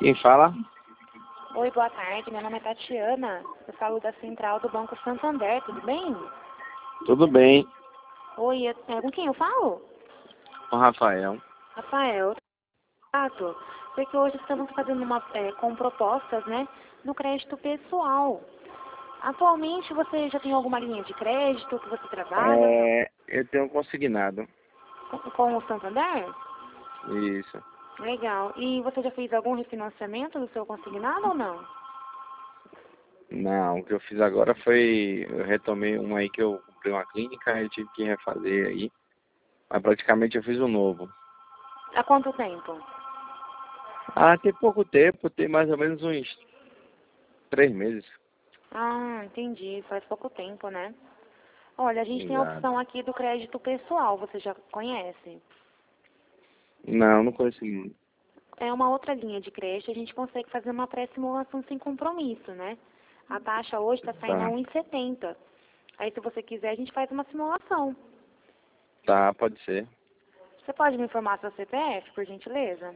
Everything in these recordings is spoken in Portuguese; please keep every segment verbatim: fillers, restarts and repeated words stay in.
Quem fala? Oi, boa tarde. Meu nome é Tatiana. Eu falo da Central do Banco Santander, tudo bem? Tudo bem. Oi, é, é, com quem eu falo? Com o Rafael. Rafael. Exato. Porque hoje estamos fazendo uma, é, com propostas, né, no crédito pessoal. Atualmente você já tem alguma linha de crédito que você trabalha ou não? É, eu tenho consignado. Com, com o Santander? Isso. Legal. E você já fez algum refinanciamento do seu consignado ou não? Não, o que eu fiz agora foi, eu retomei uma aí que eu comprei uma clínica e eu tive que refazer aí. Mas praticamente eu fiz um novo. Há quanto tempo? Ah, tem pouco tempo, tem mais ou menos uns três meses. Ah, entendi. Faz pouco tempo, né? Olha, a gente tem a Exato. opção aqui do crédito pessoal, você já conhece? Não, não consegui. É uma outra linha de crédito, a gente consegue fazer uma pré-simulação sem compromisso, né? A taxa hoje está saindo a Tá. um vírgula setenta. Aí, se você quiser, a gente faz uma simulação. Tá, pode ser. Você pode me informar seu C P F, por gentileza?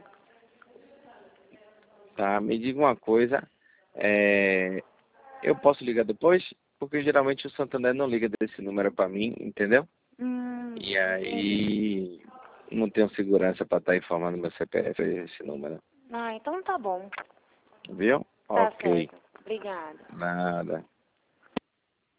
Tá, me diga uma coisa. É, eu posso ligar depois? Porque geralmente o Santander não liga desse número pra mim, entendeu? Hum, E entendi. aí não tenho segurança para estar informando meu C P F esse número. Ah, então tá bom. Viu? Tá Ok. certo. Obrigada. Nada.